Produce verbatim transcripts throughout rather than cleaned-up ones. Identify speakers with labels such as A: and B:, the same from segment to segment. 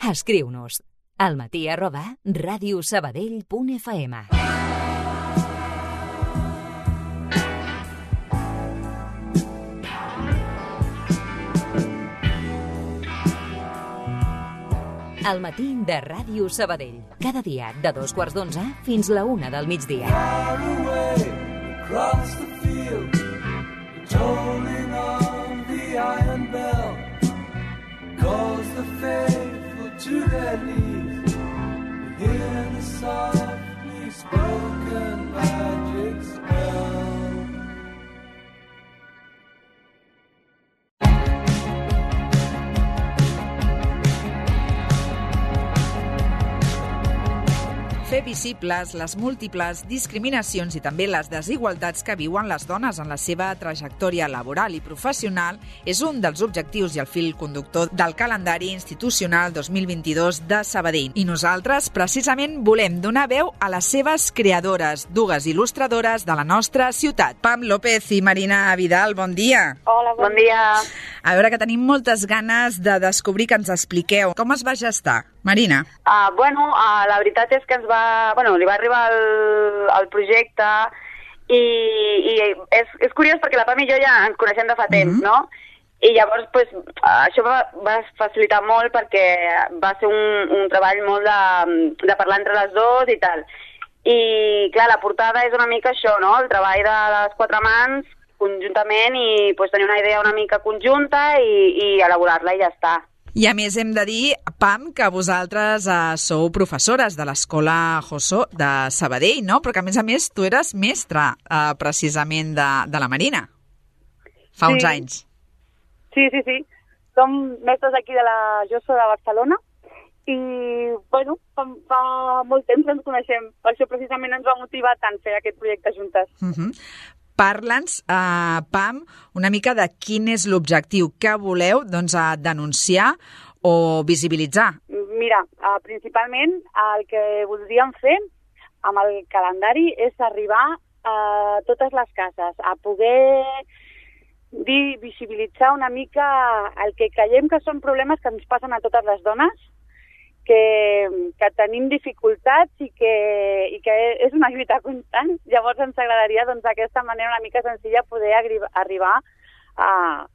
A: Escriu-nos almatí arroba radiosabadell punt f m. El matí de Ràdio Sabadell. Cada dia de dos quarts d'onze fins la una del migdia.
B: Fer visibles les múltiples discriminacions i també les desigualtats que viuen les dones en la seva trajectòria laboral i professional és un dels objectius i el fil conductor del calendari institucional dos mil vint-i-dos de Sabadell. I nosaltres, precisament, volem donar veu a les seves creadores, dues il·lustradores de la nostra ciutat. Pam López i Marina Vidal, bon dia.
C: Hola, bon, bon dia.
B: A veure, que tenim moltes ganes de descobrir que ens expliqueu com es va gestar. Marina.
C: Uh, bueno, uh, la veritat és que ens va, bueno, li va arribar el, el projecte i, i és, és curiós perquè la Pam i jo ja ens coneixem de fa temps, mm-hmm. no? I llavors, pues, això va, va facilitar molt perquè va ser un, un treball molt de, de parlar entre les dues i tal. I, clar, la portada és una mica això, no? El treball de les quatre mans conjuntament i pues, tenir una idea una mica conjunta i, i elaborar-la i ja està.
B: I a més hem de dir, Pam, que vosaltres eh, sou professores de l'Escola Josso de Sabadell, no? Però que a més a més tu eres mestra eh, precisament de, de la Marina, fa sí. uns anys.
D: Sí, sí, sí. Som mestres aquí de la Josso de Barcelona i, bueno, fa, fa molt temps que ens coneixem. Per això precisament ens va motivar tant fer aquest projecte juntes.
B: Uh-huh. Parla'ns, eh, Pam, una mica de quin és l'objectiu que voleu doncs, a denunciar o visibilitzar.
D: Mira, eh, principalment el que voldríem fer amb el calendari és arribar a totes les cases, a poder dir, visibilitzar una mica el que creiem que són problemes que ens passen a totes les dones, que, que tenim dificultats i que, i que és una lluita constant. Llavors ens agradaria doncs, d'aquesta manera una mica senzilla poder arribar a,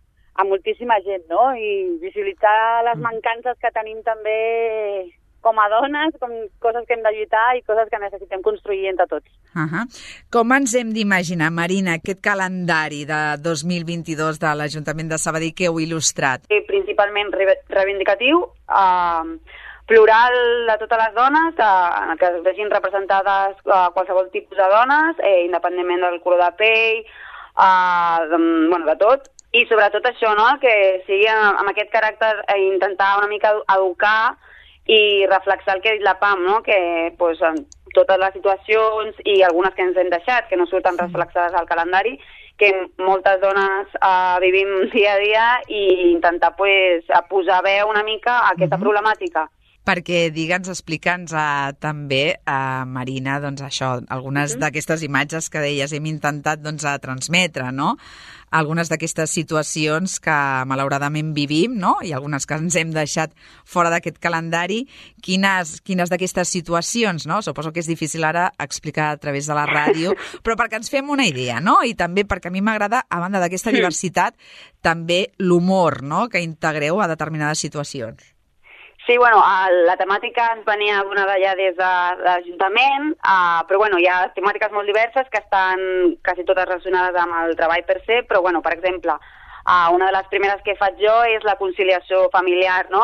D: a moltíssima gent, no? I visibilitzar les mancances que tenim també com a dones, com coses que hem de lluitar i coses que necessitem construir entre tots.
B: Uh-huh. Com ens hem d'imaginar, Marina, aquest calendari de dos mil vint-i-dos de l'Ajuntament de Sabadell que heu il·lustrat?
C: Sí, principalment reivindicatiu, eh, plural de totes les dones, eh, en el que es vegin representades eh, qualsevol tipus de dones, eh, independentment del color de pell, eh, de, bueno, de tot. I sobretot això, no?, que sigui amb aquest caràcter eh, intentar una mica educar i reflexar el que ha dit la Pam, no?, que pues, totes les situacions i algunes que ens hem deixat, que no surten reflexades al calendari, que moltes dones uh, vivim dia a dia i intentar pues, posar veu una mica a aquesta mm-hmm. problemàtica.
B: Perquè, digue'ns, explica'ns uh, també, uh, Marina, doncs això, algunes mm-hmm. d'aquestes imatges que deies hem intentat doncs, a transmetre, no?, algunes d'aquestes situacions que malauradament vivim, no?, i algunes que ens hem deixat fora d'aquest calendari. Quines, quines d'aquestes situacions, no?, suposo que és difícil ara explicar a través de la ràdio, però perquè ens fem una idea, no?, i també perquè a mi m'agrada, a banda d'aquesta diversitat, també l'humor, no?, que integreu a determinades situacions.
C: Sí, bueno, la temàtica ens venia donada ja des de l'Ajuntament, uh, però bueno, hi ha temàtiques molt diverses que estan quasi totes relacionades amb el treball per se, però bueno, per exemple, uh, una de les primeres que faig jo és la conciliació familiar, no?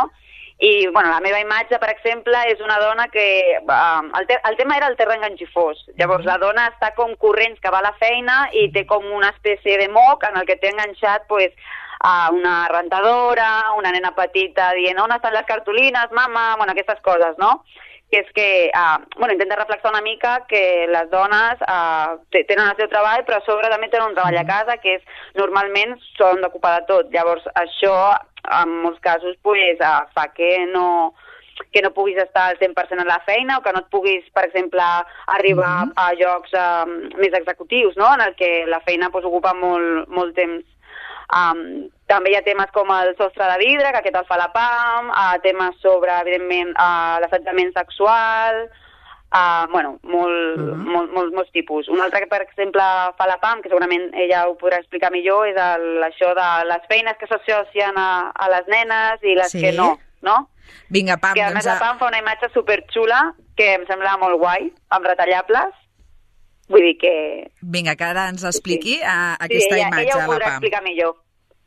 C: I bueno, la meva imatge, per exemple, és una dona que... Uh, el, te el tema era el terra enganxifós. Llavors, la dona està com corrents que va a la feina i té com una espècie de moc en el que té enganxat, pues, a una rentadora, una nena petita dient on estan les cartolines, mama, bueno, aquestes coses, no? Que és que, uh, bueno, intenta reflexar una mica que les dones uh, tenen el seu treball, però a sobre també tenen un treball a casa, que és, normalment són d'ocupar de tot. Llavors, això, en molts casos, pues, uh, fa que no, que no puguis estar al cent per cent a la feina o que no et puguis, per exemple, arribar mm-hmm. a llocs uh, més executius, no?, en el que la feina pues, ocupa molt, molt temps. Um, també hi ha temes com el sostre de vidre, que aquest el fa la P A M, uh, temes sobre, evidentment, uh, l'assetjament sexual, uh, bueno, molt, uh-huh. molt, molt, molts tipus. Un altre que, per exemple, fa la P A M, que segurament ella ho podrà explicar millor, és el, això de les feines que s'associen a, a les nenes i les sí. que no, no?
B: Vinga, P A M.
C: Que a
B: doncs
C: més la P A M fa una imatge superxula que em sembla molt guai, amb retallables. Vull dir que...
B: Vinga, que ara ens expliqui sí. uh,
C: sí,
B: aquesta
C: ella,
B: imatge
C: ella
B: a la P A M.
C: Ella ho podrà explicar millor.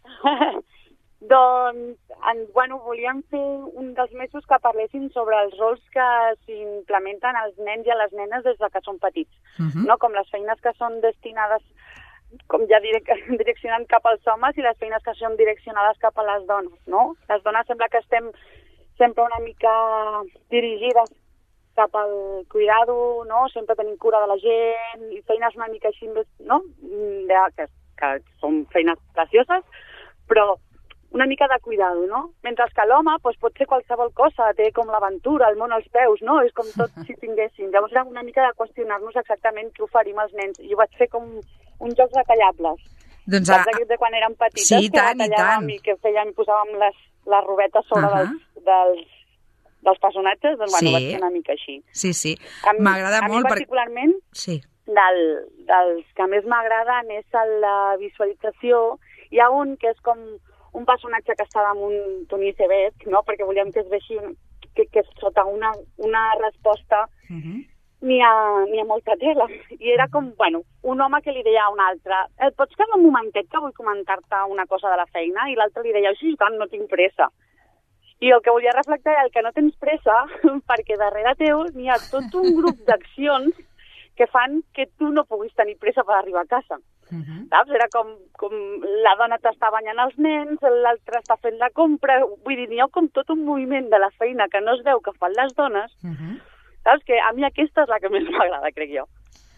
D: Doncs, en, bueno, volíem fer un dels mesos que parlessin sobre els rols que s'implementen als nens i a les nenes des de que són petits, uh-huh. no? Com les feines que són destinades, com ja diré, direccionant cap als homes i les feines que són direccionades cap a les dones, no? Les dones sembla que estem sempre una mica dirigides cap al cuidado, no? Sempre tenim cura de la gent i feines una mica així, no? De, que, que són feines gracioses, però una mica de cuidado, no? Mentre que l'home doncs, pot ser qualsevol cosa, té com l'aventura, el món als peus, no? És com tot si tinguessin. Llavors era una mica de qüestionar-nos exactament què oferim als nens. I ho vaig fer com un joc retallables.
B: Doncs
D: a... de quan érem petites,
B: sí,
D: que
B: tant,
D: retallàvem i, i que fèiem, posàvem les, les robetes sobre uh-huh. dels, dels, dels personatges, doncs sí. bueno, vaig fer una mica així.
B: Sí, sí. M'agrada molt.
D: A mi particularment,
B: per... sí.
D: del, dels que més m'agraden és la visualització. Hi ha un que és com un personatge que està damunt d'un iceberg, no? Perquè volíem que es veixi que, que sota una, una resposta uh-huh. n'hi ha, n'hi ha molta tela. I era com, bueno, un home que li deia a un altre, et pots quedar un momentet que vull comentar-te una cosa de la feina? I l'altre li deia, sí, tant, no tinc pressa. I el que volia reflectir era el que no tens pressa, perquè darrere teu n'hi ha tot un grup d'accions que fan que tu no puguis tenir pressa per arribar a casa. Uh-huh. Saps? Era com, com la dona t'està banyant els nens, l'altre està fent la compra, vull dir, n'hi ha com tot un moviment de la feina que no es veu que fan les dones, uh-huh. saps? Que a mi aquesta és la que més m'agrada, crec jo.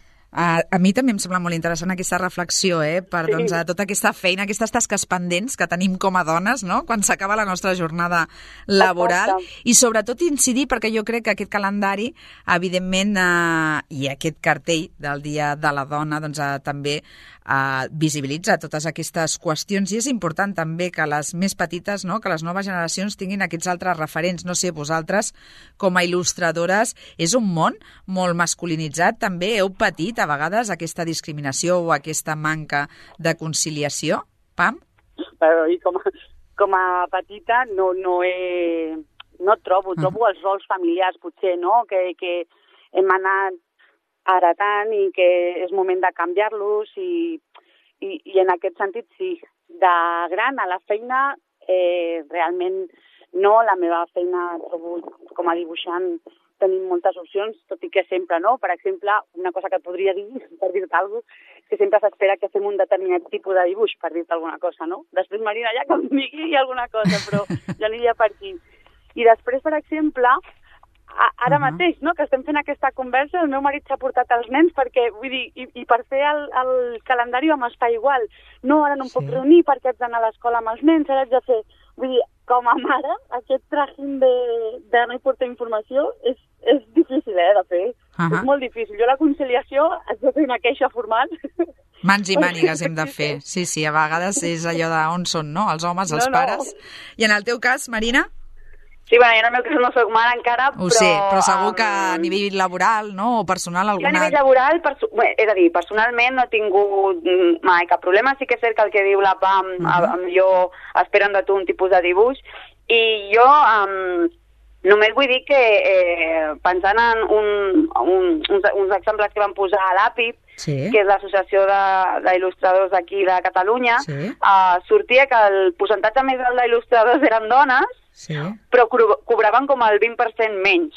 B: A, a mi també em sembla molt interessant aquesta reflexió, eh, per sí. doncs, a tota aquesta feina, aquestes tasques pendents que tenim com a dones, no?, quan s'acaba la nostra jornada laboral. Exacte. I sobretot incidir, perquè jo crec que aquest calendari, evidentment, eh, i aquest cartell del Dia de la Dona, doncs, eh, també eh, visibilitza totes aquestes qüestions, i és important també que les més petites, no?, que les noves generacions tinguin aquests altres referents. No sé, vosaltres, com a il·lustradores, és un món molt masculinitzat, també heu patit a vegades aquesta discriminació o aquesta manca de conciliació, Pam?
D: Però i com a, com a petita no, no, he, no trobo, trobo uh-huh. els rols familiars potser, no?, que, que hem anat heretant i que és moment de canviar-los i, i, i en aquest sentit sí, de gran a la feina eh, realment no, la meva feina trobo com a dibuixant tenim moltes opcions, tot i que sempre, no? Per exemple, una cosa que et podria dir, per dir-te alguna cosa, que sempre s'espera que fem un determinat tipus de dibuix, per dir-te alguna cosa, no? Després, Marina, ja que em digui alguna cosa, però jo aniria per aquí. I després, per exemple, a, ara uh-huh. mateix, no?, que estem fent aquesta conversa, el meu marit s'ha portat els nens perquè, vull dir, i, i per fer el, el calendari vam estar igual. No, ara no em sí. puc reunir perquè haig d'anar a l'escola amb els nens, ara haig de fer... Vull dir, com a mare, aquest tràgim de, de no portar informació és, és difícil, eh, de fer. Uh-huh. És molt difícil. Jo la conciliació haig de fer una queixa formal.
B: Mans i mànigues hem de fer. Sí, sí, a vegades és allò d'on són, no?, els homes, els no, pares. No. I en el teu cas, Marina?
C: Sí, bueno, jo en el meu cas no soc mare encara,
B: Ho
C: però...
B: sé, però segur
C: um,
B: que a nivell laboral, no?, o personal alguna...
C: A nivell laboral, perso... bé, és a dir, personalment no he tingut mai cap problema. Sí que és cert que el que diu la Pam, uh-huh. um, jo esperen de tu un tipus de dibuix, i jo um, només vull dir que eh, pensant en un, un, uns, uns exemples que van posar a l'A P I P, sí. que és l'Associació d'Il·lustradors d'aquí de Catalunya, sí. uh, sortia que el percentatge més alt d'il·lustradors eren dones, sí. però cobraven com el vint per cent menys.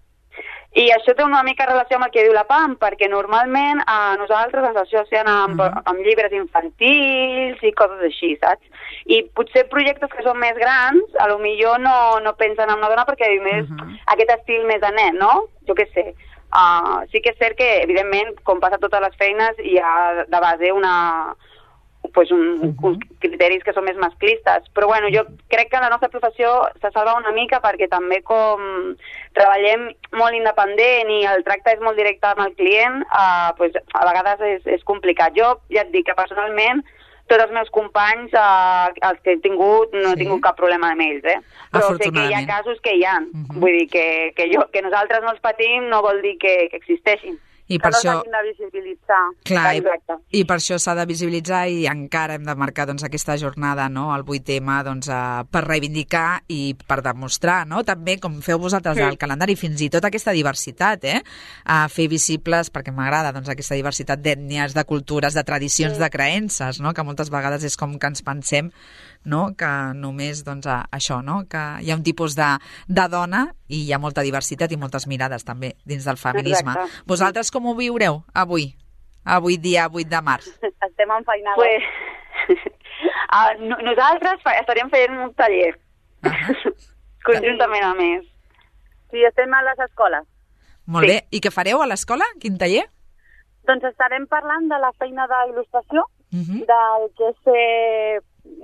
C: I això té una mica relació amb el que diu la Pam, perquè normalment a nosaltres ens associen amb, uh-huh. amb llibres infantils i coses així, saps? I potser projectes que són més grans, a lo millor no, no pensen en una dona perquè diu més uh-huh. aquest estil més de nen, no? Jo què sé. Uh, sí que és cert que, evidentment, com passa a totes les feines, hi ha de base una... pues un, uh-huh. uns criteris que són més masclistes. Però bueno, jo crec que la nostra professió se salva una mica perquè també com treballem molt independent i el tracte és molt directe amb el client, eh, pues a vegades és, és complicat. Jo ja et dic que personalment tots els meus companys, eh, els que he tingut, no he
B: Sí.
C: tingut cap problema amb ells, eh? Però sé que hi ha
B: Afortunadament.
C: casos que hi ha.
B: Mhm.
C: Vull dir que, que, jo, que nosaltres no els patim no vol dir que, que existeixin.
B: I per
D: que
B: això...
D: no s'hagin de visibilitzar.
B: Clar, i,
C: Exacte.
B: i per això s'ha de visibilitzar i encara hem de marcar doncs, aquesta jornada, no? El vuit ema, doncs, eh, per reivindicar i per demostrar, no? També, com feu vosaltres
C: Sí.
B: al calendari, fins i tot aquesta diversitat, eh? A fer visibles, perquè m'agrada doncs, aquesta diversitat d'ètnies, de cultures, de tradicions,
C: Sí.
B: de creences, no? Que moltes vegades és com que ens pensem, no? Que només, doncs, a, això, no? Que hi ha un tipus de, de dona i hi ha molta diversitat i moltes mirades també dins del feminisme.
C: Exacte.
B: Vosaltres com ho viureu avui? Avui dia vuit de març.
D: Estem enfeinades.
C: Pues, ah, no, nosaltres fa- estaríem fent un taller,
B: Ah,
C: conjuntament a més.
D: Sí, estem a les escoles.
B: molt
C: Sí.
B: bé. I què fareu a l'escola? Quin taller?
D: Doncs estarem parlant de la feina d'il·lustració,
B: Uh -huh.
D: del que és ser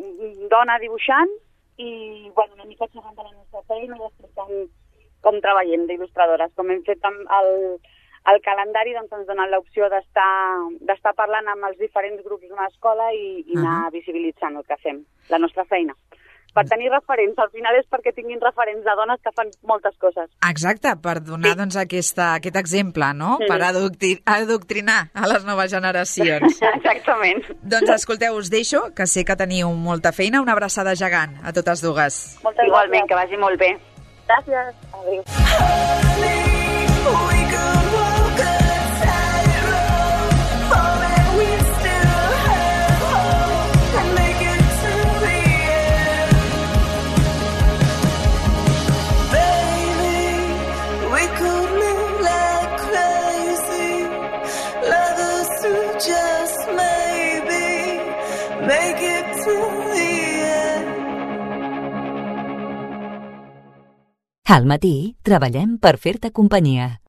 D: dona dibuixant i, bueno, una mica xerrant de la nostra feina i explicant com treballem d'il·lustradores. Com hem fet amb el, el calendari, doncs ens donen l'opció d'estar d'estar parlant amb els diferents grups d'una escola i, i anar
B: Uh-huh.
D: visibilitzant el que fem, la nostra feina. Per tenir referents, al final és perquè tinguin referents de dones que fan moltes coses.
B: Exacte, per donar
C: Sí.
B: doncs, aquesta, aquest exemple, no?
C: Sí.
B: Per adoctri adoctrinar a les noves generacions.
C: Exactament.
B: Doncs escolteu, us deixo, que sé que teniu molta feina. Una abraçada gegant a totes dues.
D: Moltes
C: Igualment, que
D: gràcies.
C: vagi molt bé.
D: Gràcies. Adéu.
A: Al matí treballem per fer-te companyia.